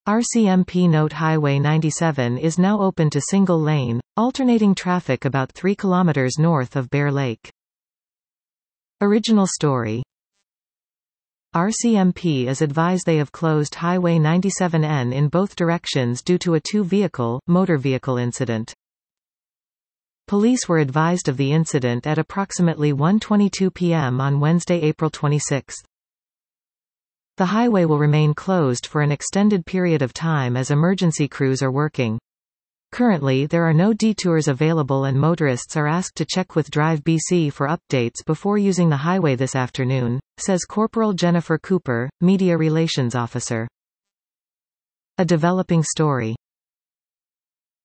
RCMP note Highway 97 is now open to single-lane, alternating traffic about 3 km north of Bear Lake. Original story. RCMP is advised they have closed Highway 97N in both directions due to a motor vehicle incident. Police were advised of the incident at approximately 1:22 p.m. on Wednesday, April 26. The highway will remain closed for an extended period of time as emergency crews are working. Currently there are no detours available and motorists are asked to check with Drive BC for updates before using the highway this afternoon, says Corporal Jennifer Cooper, Media Relations Officer. A developing story.